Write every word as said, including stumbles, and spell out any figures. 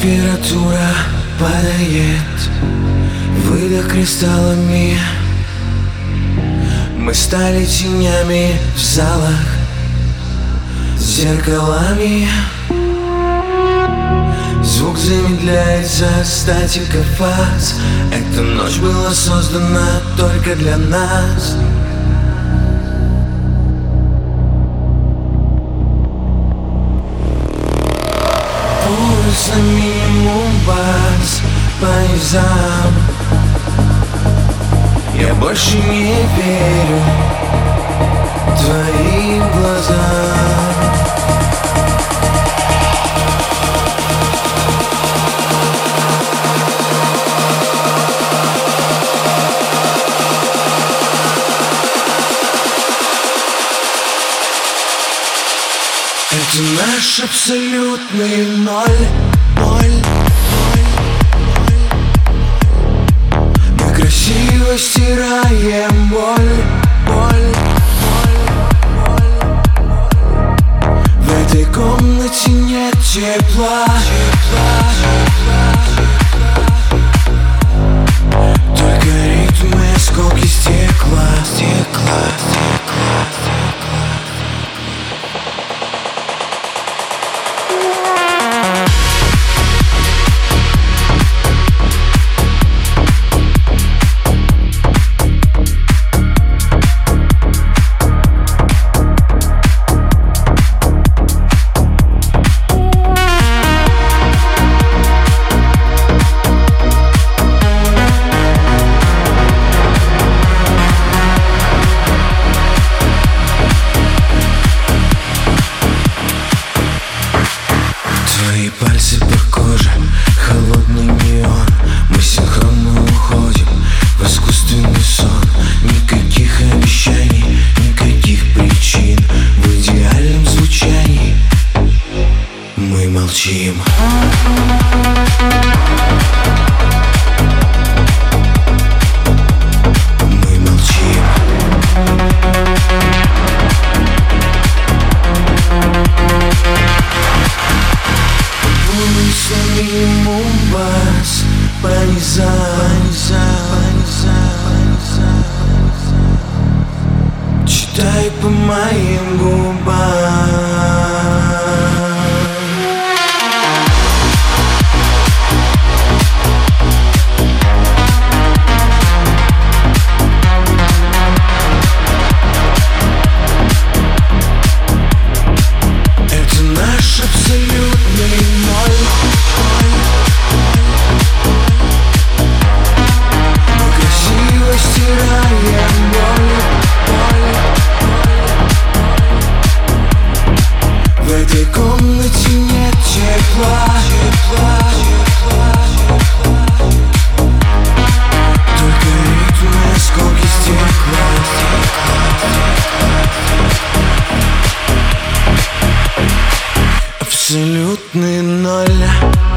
Температура падает, выдох кристаллами. Мы стали тенями в залах, зеркалами. Звук замедляется, статика фаз. Эта ночь была создана только для нас. Пульс на минимум, бас по низам. Я больше не верю твоим глазам. Это наш абсолютный ноль, ноль, ноль, ноль. Мы красиво стираем боль, боль, боль, боль. В этой комнате нет тепла, тепла, тепла. Только ритмы, осколки стекла, стекла, стекла, стекла. Твои пальцы по коже, холодный неон. Мы синхронно уходим в искусственный сон. Никаких обещаний, никаких причин. В идеальном звучании мы молчим. Мы молчим. Минимум бас по низам, по низам, по низам. Читай по моим губам. Это наш абсолютный ноль. Стираем боль, боль, боль. В этой комнате нет тепла, тепла, тепла, тепла. Только ритмы, осколки стекла, стекла, стекла. Абсолютный ноль.